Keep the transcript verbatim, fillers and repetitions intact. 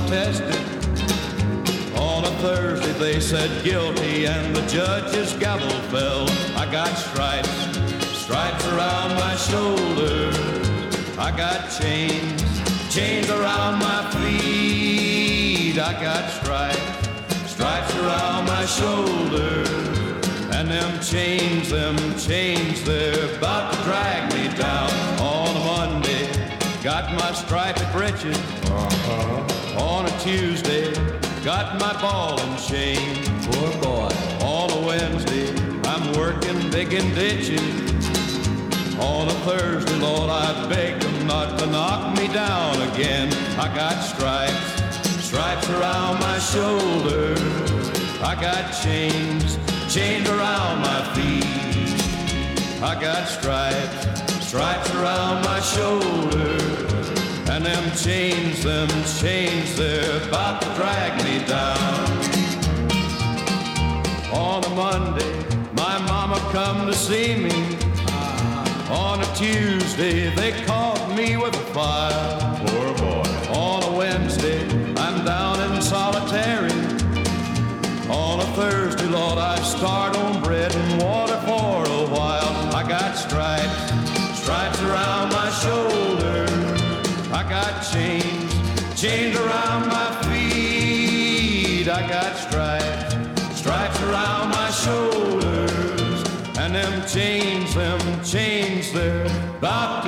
protested. On a Thursday they said guilty and the judge's gavel fell. I got stripes, stripes around my shoulders. I got chains, chains around my feet. I got stripes, stripes around my shoulders. And them chains, them chains, they're about to drag me down. On a Monday, got my striped breeches. Uh-huh. On a Tuesday, got my ball and chain. Poor boy. On a Wednesday, I'm working digging ditches. On a Thursday, Lord, I beg them not to knock me down again. I got stripes, stripes around my shoulders. I got chains, chains around my feet. I got stripes, stripes around my shoulders. And them chains, them chains, they're about to drag me down. On a Monday, my mama come to see me. On a Tuesday, they caught me with a fire. Poor boy. On a Wednesday, I'm down in solitary. On a Thursday, Lord, I start on bread and water for a while. I got stripes, stripes around my shoulders. I got chains, chains around my feet. I got stripes, stripes around my shoulders. And them chains, them chains, they're about